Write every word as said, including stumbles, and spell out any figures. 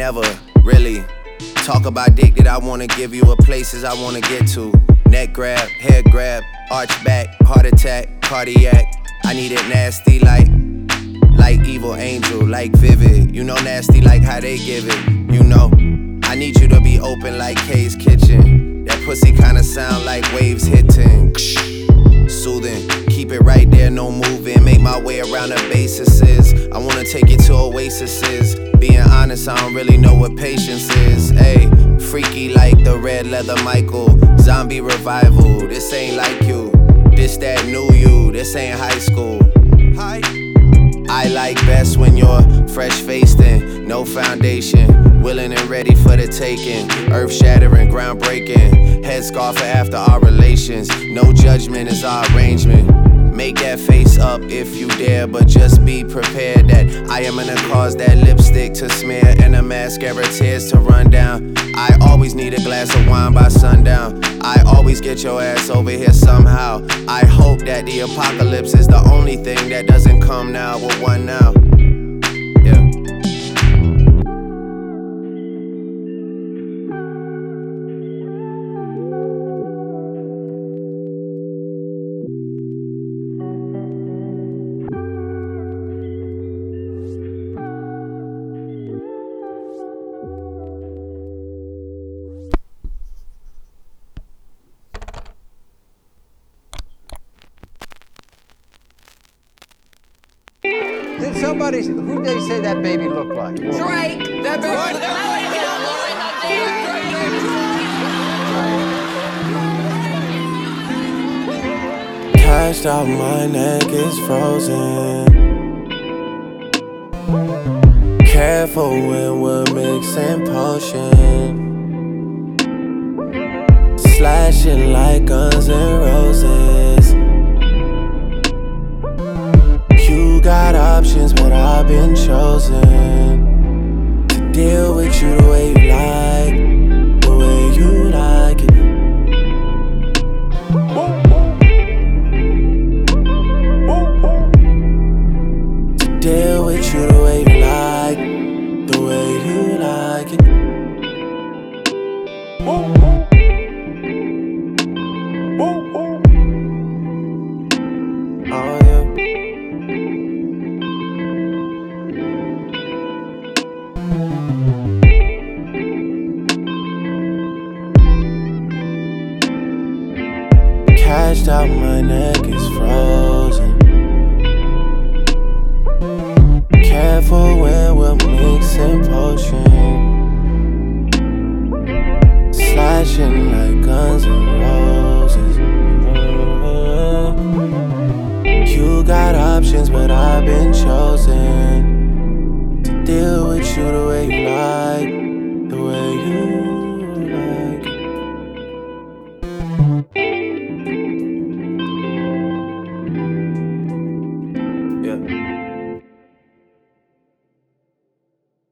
never really talk about dick that I wanna give you, or places I wanna get to. Neck grab, hair grab, arch back, heart attack, cardiac. I need it nasty like, like Evil Angel, like Vivid. You know nasty like how they give it, you know. I need you to be open like Kay's Kitchen. That pussy kinda sound like waves hitting. Soothing, keep it right there, no moving. Make my way around the bases. I wanna take you to oases. Being honest, I don't really know what patience is. Ayy, freaky like the red leather Michael. Zombie revival, this ain't like you. This that new you, this ain't high school. Hi. I like best when you're fresh-faced and no foundation, willing and ready for the taking, earth-shattering, groundbreaking, headscarf after our relations. No judgment is our arrangement. Make that face up if you dare, but just be prepared that I am gonna cause that lipstick to smear and the mascara tears to run down. I always need a glass of wine by sundown. I always get your ass over here somehow. I hope that the apocalypse is the only thing that doesn't come now. With one now. Yeah. Did somebody, who did they say that baby looked like? Drake. That baby looked like Cashed out, my neck is frozen. Careful when we're mixing potion. Slashing like Guns N' Roses. You got options, but I've been chosen to deal with you the way you like, the way you like it. To deal with you the way you like, the way you like it. Oh yeah. Cashed out, my neck is frozen. Careful when we're mixing potion. Slashing like Guns N' Roses. You got options, but I've been chosen to deal with you the way you like, the way you like it.